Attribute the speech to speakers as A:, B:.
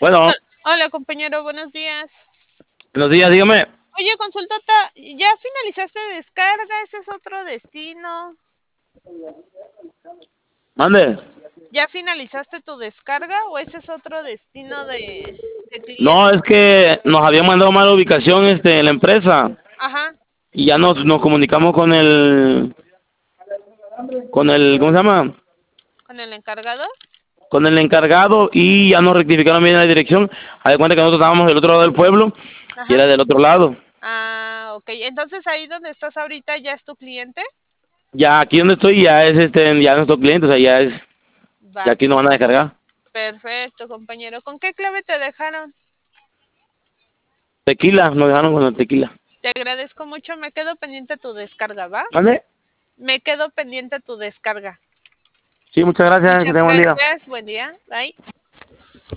A: Bueno,
B: Hola, compañero, buenos días.
A: buenos días, dígame.
B: Oye, consultota, ¿ya finalizaste descarga? ¿Ese es otro destino?
A: Mande.
B: ¿Ya finalizaste tu descarga o ese es otro destino de
A: No,
B: cliente?
A: es que nos habían mandado mala ubicación en la empresa
B: Ajá,
A: y ya nos comunicamos con el, ¿cómo se llama?
B: con el encargado.
A: Con el encargado y ya nos rectificaron bien la dirección. Haz de cuenta que nosotros estábamos del otro lado del pueblo y
B: Ajá.
A: era del otro lado.
B: Ah, ok. Entonces ahí donde estás ahorita ya es tu cliente.
A: Ya aquí donde estoy ya es ya nuestro cliente, o sea, ya
B: Va.
A: aquí nos van a descargar.
B: Perfecto, compañero. ¿Con qué clave te dejaron?
A: Tequila, nos dejaron con el tequila.
B: Te agradezco mucho. Me quedo pendiente tu descarga, ¿va?
A: ¿Mande?
B: Me quedo pendiente tu descarga.
A: Sí, muchas gracias, que
B: Muchas
A: tenga buen día.
B: gracias. Buen día. Bye.